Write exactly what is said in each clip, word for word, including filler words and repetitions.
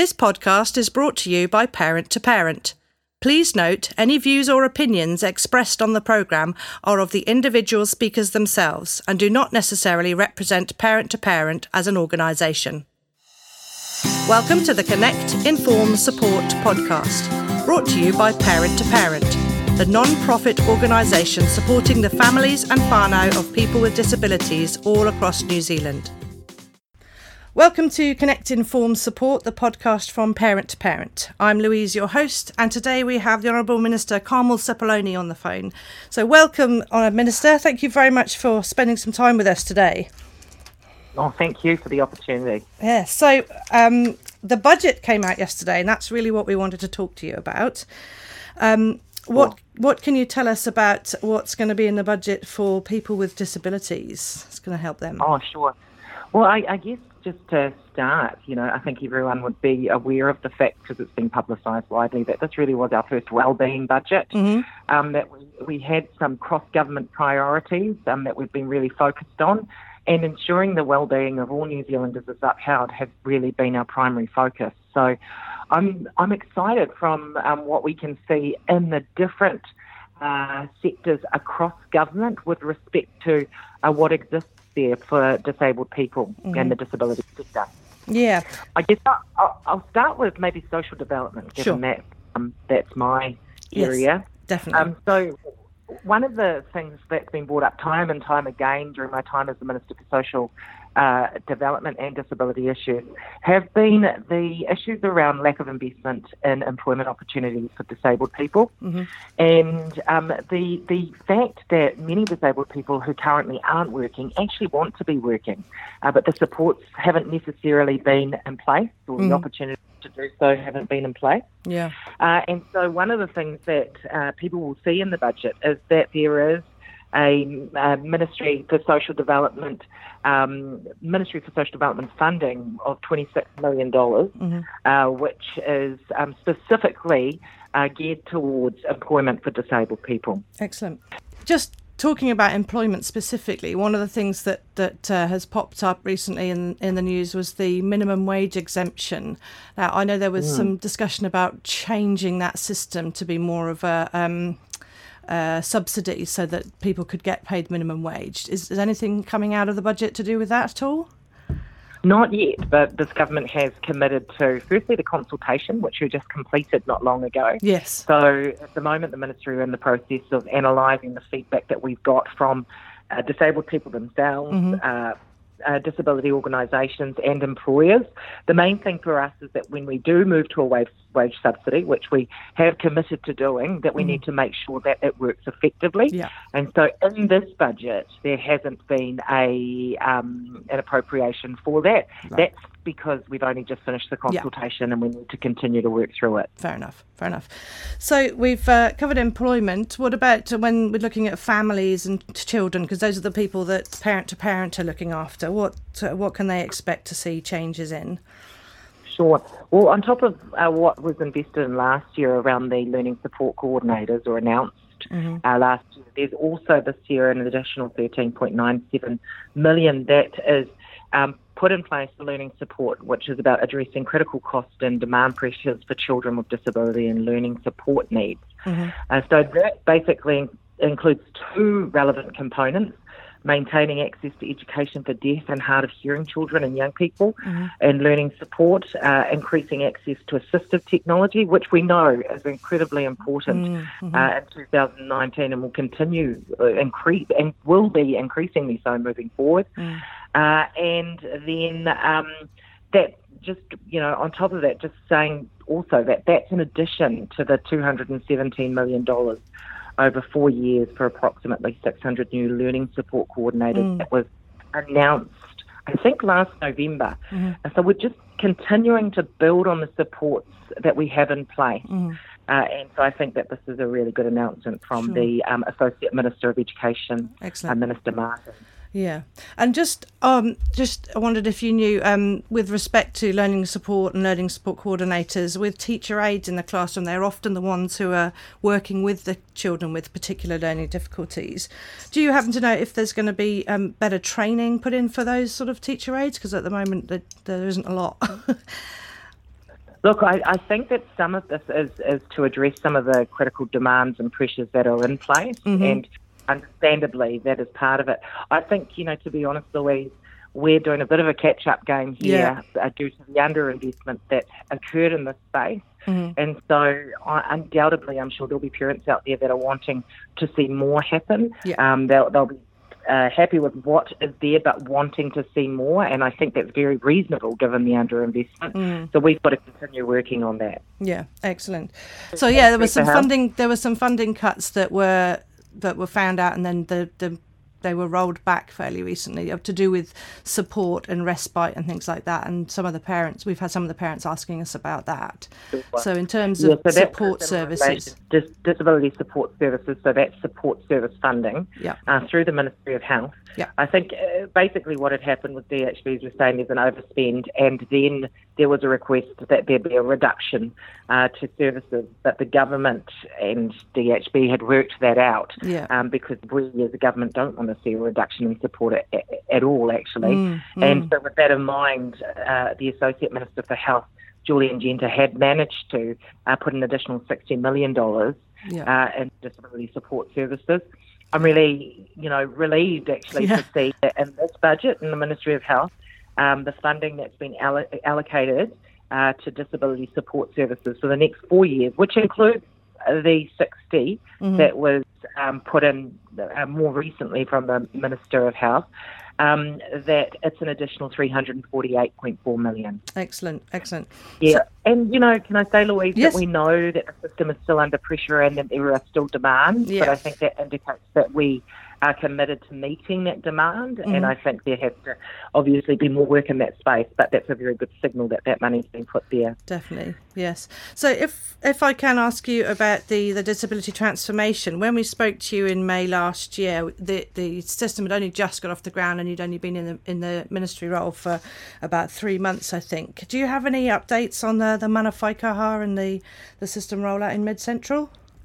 This podcast is brought to you by Parent to Parent. Please note, any views or opinions expressed on the programme are of the individual speakers themselves and do not necessarily represent Parent to Parent as an organisation. Welcome to the Connect, Inform, Support podcast, brought to you by Parent to Parent, the non-profit organisation supporting the families and whānau of people with disabilities all across New Zealand. Welcome to Connect, Inform, Support, the podcast from Parent to Parent. I'm Louise, your host, and today we have the Honourable Minister Carmel Sepuloni on the phone. So welcome, Honourable Minister. Thank you very much for spending some time with us today. Oh, thank you for the opportunity. Yeah, so um, the budget came out yesterday, and that's really what we wanted to talk to you about. Um, what what can you tell us about what's going to be in the budget for people with disabilities? It's going to help them. Oh, sure. Well, I, I guess just to start, you know, I think everyone would be aware of the fact, because it's been publicised widely, that this really was our first wellbeing budget, mm-hmm. um, that we, we had some cross-government priorities um, that we've been really focused on, and ensuring the wellbeing of all New Zealanders is upheld has really been our primary focus. So I'm I'm excited from um, what we can see in the different uh, sectors across government with respect to uh, what exists there for disabled people mm-hmm. and the disability sector. Yeah. I guess I'll, I'll start with maybe social development, given sure. that um, that's my area. Yes, definitely. Um, so one of the things that's been brought up time and time again during my time as the Minister for Social uh, Development and Disability Issues have been the issues around lack of investment in employment opportunities for disabled people, mm-hmm. and um, the the fact that many disabled people who currently aren't working actually want to be working, uh, but the supports haven't necessarily been in place, or mm. the opportunities to do so haven't been in place. Yeah. Uh, and so one of the things that uh, people will see in the budget is that there is a, a Ministry for Social Development, um, Ministry for Social Development funding of twenty-six million dollars, mm-hmm. uh, which is um, specifically uh, geared towards employment for disabled people. Excellent. Just talking about employment specifically, one of the things that, that uh, has popped up recently in, in the news was the minimum wage exemption. Now, I know there was mm. some discussion about changing that system to be more of a um, uh, subsidy so that people could get paid minimum wage. Is, is anything coming out of the budget to do with that at all? Not yet, but this government has committed to, firstly, the consultation, which we just completed not long ago. Yes. So at the moment, the Ministry are in the process of analysing the feedback that we've got from uh, disabled people themselves, mm-hmm. uh, uh, disability organisations and employers. The main thing for us is that when we do move to a wage, wage subsidy, which we have committed to doing, that we mm-hmm. need to make sure that it works effectively. Yeah. And so in this budget, there hasn't been a um, an appropriation for that. Right. That's because we've only just finished the consultation yeah. and we need to continue to work through it. Fair enough, fair enough. So we've uh, covered employment. What about when we're looking at families and children, because those are the people that parent to parent are looking after? What uh, what can they expect to see changes in? Sure. Well, on top of uh, what was invested in last year around the learning support coordinators, or announced mm-hmm. uh, last year, there's also this year an additional thirteen point nine seven million that is um, put in place for learning support, which is about addressing critical cost and demand pressures for children with disability and learning support needs. Mm-hmm. Uh, so that basically includes two relevant components: maintaining access to education for deaf and hard of hearing children and young people, mm-hmm. and learning support, uh, increasing access to assistive technology, which we know is incredibly important mm-hmm. uh, in two thousand nineteen and will continue uh, increase and will be increasingly so moving forward. Mm. Uh, and then um, that just, you know, on top of that, just saying also that that's in addition to the two hundred seventeen million dollars over four years for approximately six hundred new learning support coordinators mm. that was announced, I think, last November. Mm-hmm. And so we're just continuing to build on the supports that we have in place. Mm. Uh, and so I think that this is a really good announcement from sure. the um, Associate Minister of Education, uh, Minister Martin. Yeah, and just um, just I wondered if you knew, um, with respect to learning support and learning support coordinators, with teacher aides in the classroom, they're often the ones who are working with the children with particular learning difficulties. Do you happen to know if there's going to be um, better training put in for those sort of teacher aides? Because at the moment there, there isn't a lot. Look, I, I think that some of this is, is to address some of the critical demands and pressures that are in place, mm-hmm. and understandably that is part of it. I think, you know, to be honest, Louise, we're doing a bit of a catch-up game here yeah. uh, due to the underinvestment that occurred in this space. Mm-hmm. And so uh, undoubtedly I'm sure there'll be parents out there that are wanting to see more happen. Yeah. Um, they'll, they'll be Uh, happy with what is there, but wanting to see more, and I think that's very reasonable given the underinvestment. Mm. So we've got to continue working on that. Yeah, excellent. So yeah, there was some funding. There were some funding cuts that were that were found out, and then the the they were rolled back fairly recently, to do with support and respite and things like that. And some of the parents, we've had some of the parents asking us about that. Sure. So in terms of yeah, so support services, dis- disability support services, so that's support service funding yeah. uh, through the Ministry of Health. Yeah. I think uh, basically what had happened with D H Bs was saying there's an overspend, and then there was a request that there be a reduction uh, to services, but the government and D H B had worked that out yeah. um, because we as a government don't want to see a reduction in support at, at all, actually. Mm, mm. And so with that in mind, uh, the Associate Minister for Health, Julian Genter, had managed to uh, put an additional sixty million dollars yeah. uh, in disability support services. I'm really, you know, relieved actually yeah. to see that in this budget in the Ministry of Health, um, the funding that's been allo- allocated uh, to disability support services for the next four years, which includes the sixty mm-hmm. that was um, put in uh, more recently from the Minister of Health, um, that it's an additional three hundred forty-eight point four million. Excellent, excellent. Yeah, so, and, you know, can I say, Louise, yes. that we know that the system is still under pressure and that there are still demands, yeah. but I think that indicates that we are committed to meeting that demand, mm-hmm. and I think there has to obviously be more work in that space, but that's a very good signal that that money's been put there. Definitely, yes. So if if I can ask you about the, the disability transformation, when we spoke to you in May last year, the the system had only just got off the ground and you'd only been in the in the ministry role for about three months, I think. Do you have any updates on the, the Mana Whaikaha and the, the system rollout in Mid Central?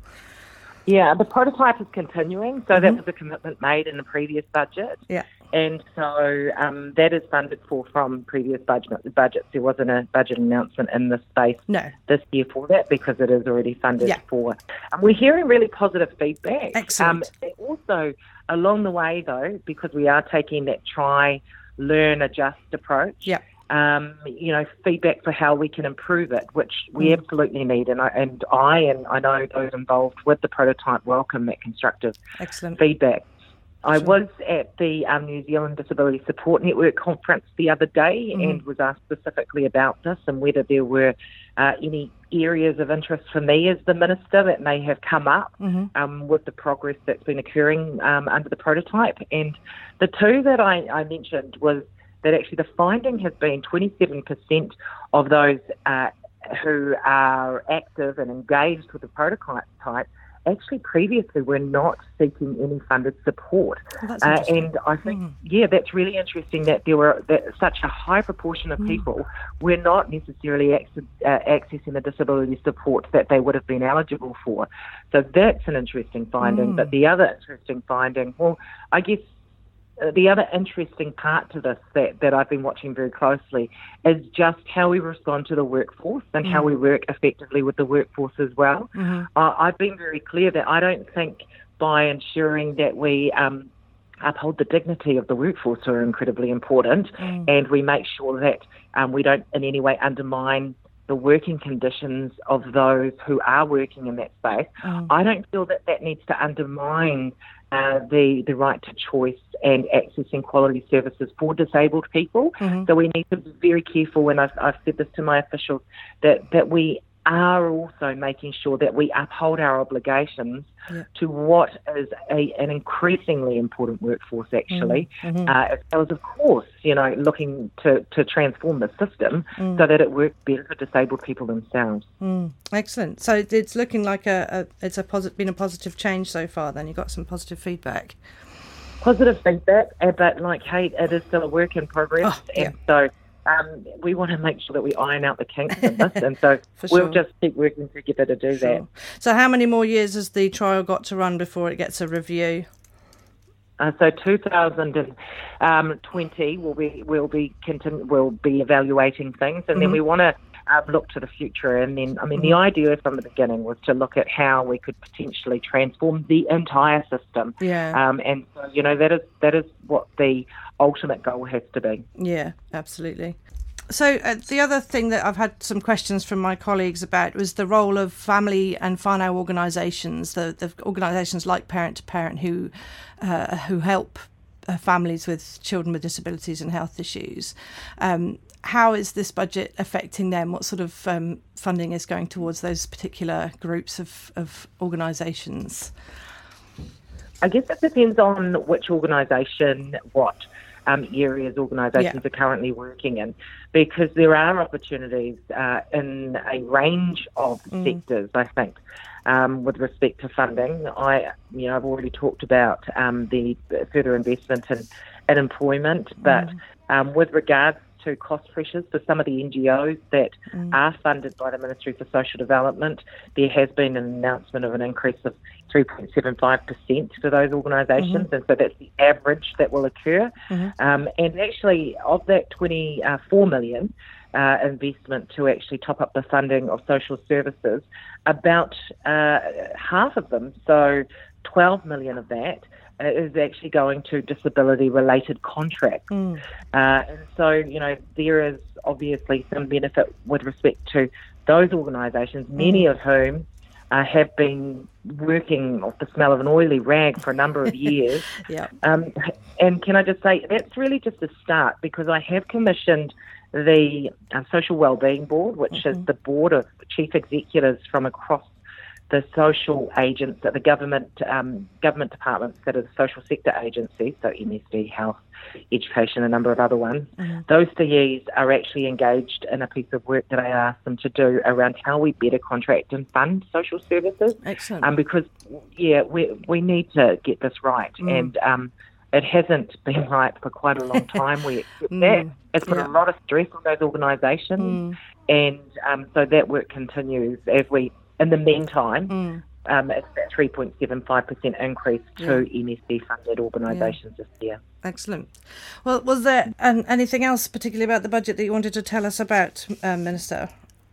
Yeah, the prototype is continuing, so mm-hmm. that was a commitment made in the previous budget. Yeah. And so um, that is funded for from previous budget, budgets. There wasn't a budget announcement in this space no. this year for that because it is already funded yeah. for. Um, we're hearing really positive feedback. Excellent. Um, also, along the way, though, because we are taking that try, learn, adjust approach, yeah. Um, you know, feedback for how we can improve it, which we mm. absolutely need. And I, and I and I know those involved with the prototype welcome that constructive Excellent. feedback. I sure. was at the um, New Zealand Disability Support Network conference the other day mm. and was asked specifically about this and whether there were uh, any areas of interest for me as the minister that may have come up mm-hmm. um, with the progress that's been occurring um, under the prototype. And the two that I, I mentioned was that actually the finding has been twenty-seven percent of those uh, who are active and engaged with the prototype actually previously were not seeking any funded support. Oh, that's uh, and I think, mm. yeah, that's really interesting that there were that such a high proportion of mm. people were not necessarily access, uh, accessing the disability support that they would have been eligible for. So that's an interesting finding. Mm. But the other interesting finding, well, I guess, Uh, the other interesting part to this that, that I've been watching very closely is just how we respond to the workforce and mm-hmm. how we work effectively with the workforce as well. Mm-hmm. Uh, I've been very clear that I don't think by ensuring that we um, uphold the dignity of the workforce are incredibly important mm. and we make sure that um, we don't in any way undermine the working conditions of those who are working in that space. Mm. I don't feel that that needs to undermine uh, the the right to choice and accessing quality services for disabled people. Mm-hmm. So we need to be very careful, and I've, I've said this to my officials, that, that we are also making sure that we uphold our obligations yeah. to what is a, an increasingly important workforce, actually, mm-hmm. uh, as well as, of course, you know, looking to, to transform the system mm. so that it works better for disabled people themselves. Mm. Excellent. So it's looking like a, a it's a posit- been a positive change so far. Then you got some positive feedback. Positive feedback, but like Kate, it is still a work in progress, oh, yeah. and so. Um, we want to make sure that we iron out the kinks in this, and so we'll sure. just keep working together to do sure. that. So how many more years has the trial got to run before it gets a review? Uh, so two thousand twenty, we'll be we'll be continue, we'll be evaluating things, and mm-hmm. then we want to um, look to the future. And then, I mean, mm-hmm. the idea from the beginning was to look at how we could potentially transform the entire system. Yeah. Um, and so, you know, that is that is what the ultimate goal has to be. Yeah, absolutely. So uh, the other thing that I've had some questions from my colleagues about was the role of family and whānau organisations, the, the organisations like Parent to Parent who uh, who help uh, families with children with disabilities and health issues. Um, how is this budget affecting them? What sort of um, funding is going towards those particular groups of, of organisations? I guess it depends on which organisation, what Um, areas organisations yeah. are currently working in, because there are opportunities uh, in a range of mm. sectors, I think, um, with respect to funding. I, you know, I've already talked about um, the further investment in, in employment, but mm. um, with regards to cost pressures for some of the N G Os that mm. are funded by the Ministry for Social Development, there has been an announcement of an increase of three point seven five percent for those organisations, mm-hmm. and so that's the average that will occur. Mm-hmm. Um, and actually, of that twenty-four million uh, investment to actually top up the funding of social services, about uh, half of them, so twelve million of that, is actually going to disability-related contracts. Mm. Uh, and so, you know, there is obviously some benefit with respect to those organisations, many mm. of whom uh, have been working off the smell of an oily rag for a number of years. yeah. Um, and can I just say, that's really just a start, because I have commissioned the uh, Social Wellbeing Board, which mm-hmm. is the board of chief executives from across the social agents, the government um, government departments that are the social sector agencies, so M S D, Health, Education, a number of other ones. Mm-hmm. Those D Es are actually engaged in a piece of work that I asked them to do around how we better contract and fund social services. Excellent. Um, because, yeah, we we need to get this right. Mm. And um, it hasn't been right for quite a long time. We accept mm. that. It's put yeah. a lot of stress on those organisations. Mm. And um, so that work continues as we... In the meantime, mm. um, it's that three point seven five percent increase to yeah. M S D-funded organisations yeah. this year. Excellent. Well, was there um, anything else particularly about the budget that you wanted to tell us about, um, Minister?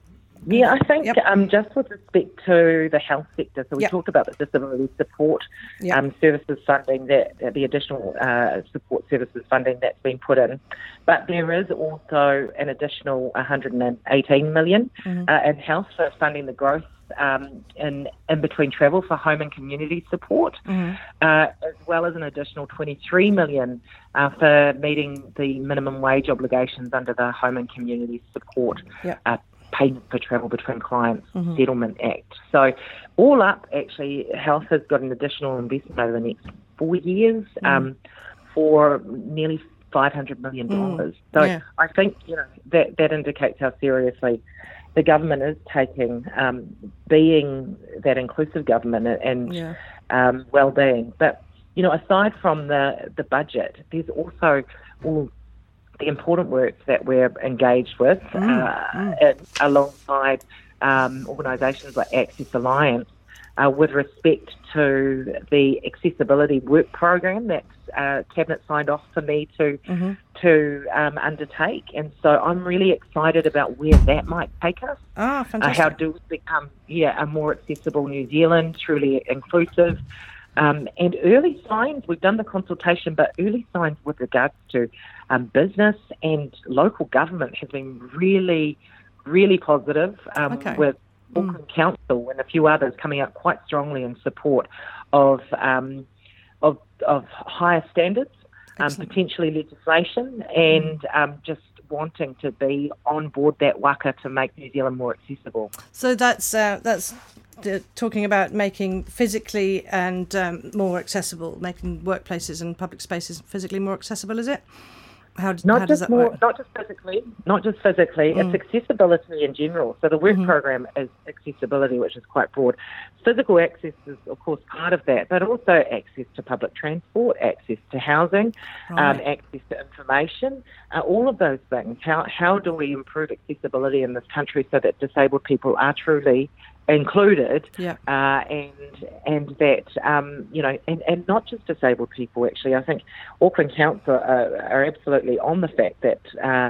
Yeah, I think yep. um, just with respect to the health sector, so we yep. talked about the disability support yep. um, services funding, that the additional uh, support services funding that's been put in, but there is also an additional one hundred eighteen million mm-hmm. uh, in health for funding the growth um, in in between travel for home and community support, mm-hmm. uh, as well as an additional twenty-three million uh, for meeting the minimum wage obligations under the Home and Community Support yep. uh, Payment for Travel Between Clients mm-hmm. Settlement Act. So all up, actually, health has got an additional investment over the next four years mm. um, for nearly five hundred million dollars. Mm. So yeah. I think, you know, that, that indicates how seriously the government is taking um, being that inclusive government and yeah. um, well-being. But, you know, aside from the, the budget, there's also all the important work that we're engaged with mm, uh, mm. It, alongside um, organisations like Access Alliance uh, with respect to the accessibility work program that uh, Cabinet signed off for me to mm-hmm. to um, undertake. And so I'm really excited about where that might take us. Ah, fantastic. Uh, how do we become yeah, a more accessible New Zealand, truly inclusive? Um, and early signs, we've done the consultation, but early signs with regards to um, business and local government has been really, really positive um, okay. with Auckland mm. Council and a few others coming out quite strongly in support of um, of, of higher standards, um, potentially legislation, and mm. um, just wanting to be on board that waka to make New Zealand more accessible. So that's uh, that's the, talking about making physically and um, more accessible, making workplaces and public spaces physically more accessible, is it? How, not how just does that more, work? Not just physically, not just physically. Mm. It's accessibility in general. So the work mm-hmm. program is accessibility, which is quite broad. Physical access is, of course, part of that, but also access to public transport, access to housing, right. um, access to information, uh, all of those things. How how do we improve accessibility in this country so that disabled people are truly included, yeah. uh, and and that um, you know, and, and not just disabled people. Actually, I think Auckland Council are, are absolutely on the fact that uh,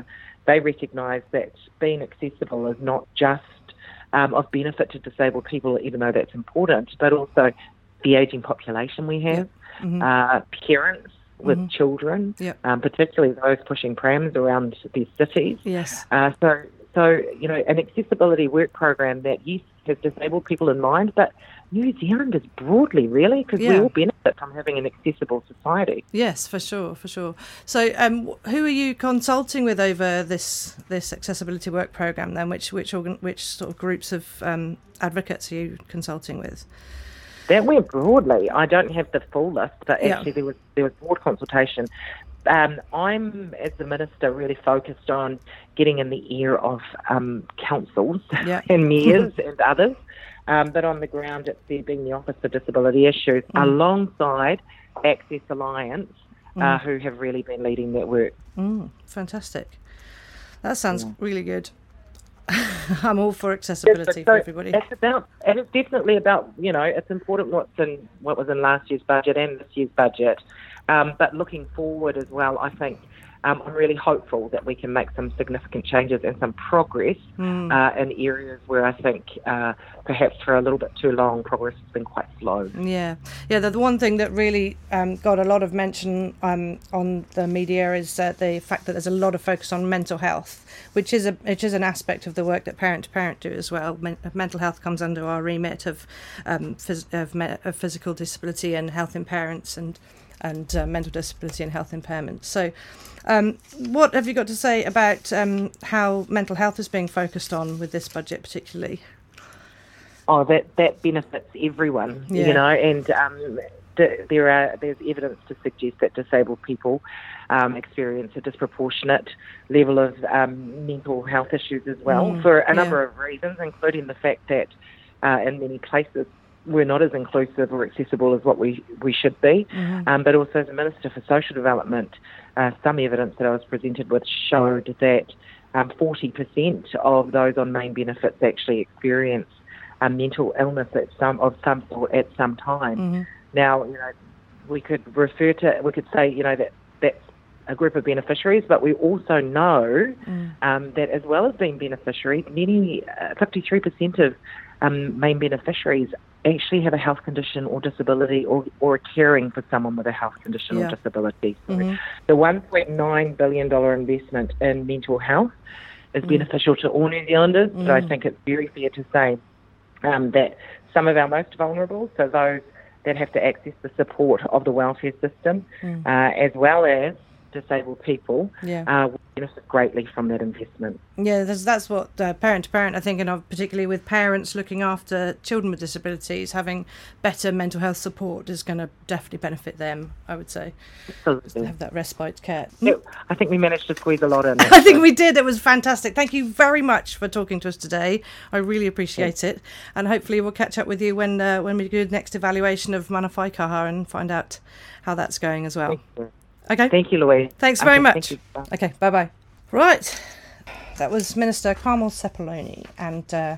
they recognise that being accessible is not just um, of benefit to disabled people, even though that's important, but also the ageing population we have, yep. mm-hmm. uh, parents with mm-hmm. children, yep. um, particularly those pushing prams around these cities. Yes. Uh, so, so you know, an accessibility work program that, yes, has disabled people in mind, but New Zealanders broadly, really, because yeah. we all benefit from having an accessible society. Yes, for sure, for sure. So, um, who are you consulting with over this this accessibility work program? Then, which which organ, which sort of groups of um, advocates are you consulting with? That went broadly. I don't have the full list, but actually yeah. there was there was broad consultation. Um, I'm, as the Minister, really focused on getting in the ear of um, councils yeah. and mayors and others, um, but on the ground it's there being the Office for Disability Issues mm. alongside Access Alliance, mm. uh, who have really been leading that work. Mm, fantastic. That sounds yeah. really good. I'm all for accessibility yes, for so everybody. It's about, and it's definitely about, you know, it's important what's in what was in last year's budget and this year's budget. Um, but looking forward as well, I think um, I'm really hopeful that we can make some significant changes and some progress mm. uh, in areas where I think uh, perhaps for a little bit too long progress has been quite slow. Yeah, yeah. The, the one thing that really um, got a lot of mention um, on the media is uh, the fact that there's a lot of focus on mental health, which is a which is an aspect of the work that Parent to Parent do as well. Men- mental health comes under our remit of um, phys- of, me- of physical disability and health in parents and. and uh, mental disability and health impairment. So um, what have you got to say about um, how mental health is being focused on with this budget particularly? Oh, that, that benefits everyone, yeah. you know, and um, d- there are there's evidence to suggest that disabled people um, experience a disproportionate level of um, mental health issues as well mm, for a number yeah. of reasons, including the fact that uh, in many places we're not as inclusive or accessible as what we, we should be. Mm-hmm. Um, but also as a Minister for Social Development, uh, some evidence that I was presented with showed that um, forty percent of those on main benefits actually experience a mental illness at some of some sort at some time. Mm-hmm. Now, you know, we could refer to, we could say, you know, that that's a group of beneficiaries, but we also know mm. um, that as well as being beneficiaries, many, uh, fifty-three percent of um, main beneficiaries actually have a health condition or disability or, or are caring for someone with a health condition yeah. or disability. So mm-hmm. the one point nine billion dollars investment in mental health is mm. beneficial to all New Zealanders, mm. but I think it's very fair to say um, that some of our most vulnerable, so those that have to access the support of the welfare system, mm. uh, as well as disabled people, yeah. uh, will benefit greatly from that investment. Yeah, that's, that's what uh, Parent to Parent are thinking of, particularly with parents looking after children with disabilities. Having better mental health support is going to definitely benefit them, I would say. Absolutely. To have that respite care. Yeah, I think we managed to squeeze a lot in. I think we did. It was fantastic. Thank you very much for talking to us today. I really appreciate yeah. it. And hopefully we'll catch up with you when uh, when we do the next evaluation of Mana Whaikaha and find out how that's going as well. Thank you. Okay. Thank you, Louise. Thanks very okay, much. Thank you. Okay, bye-bye. Right. That was Minister Carmel Sepuloni, and uh,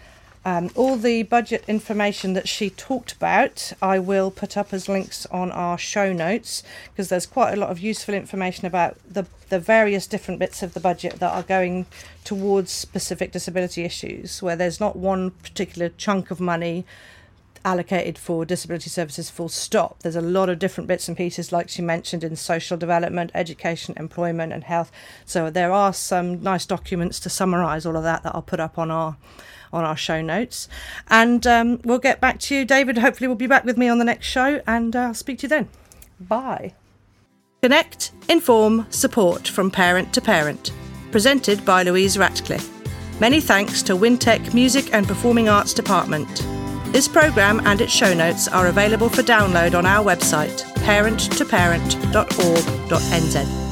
um, all the budget information that she talked about I will put up as links on our show notes, because there's quite a lot of useful information about the, the various different bits of the budget that are going towards specific disability issues, where there's not one particular chunk of money allocated for disability services full stop. There's a lot of different bits and pieces, like she mentioned, in social development, education, employment and health. So there are some nice documents to summarise all of that that I'll put up on our on our show notes. And um, we'll get back to you, David. Hopefully we'll be back with me on the next show, and uh, I'll speak to you then. Bye. Connect, inform, support from Parent to Parent. Presented by Louise Ratcliffe. Many thanks to Wintec Music and Performing Arts Department. This programme and its show notes are available for download on our website, parent to parent dot org dot n z.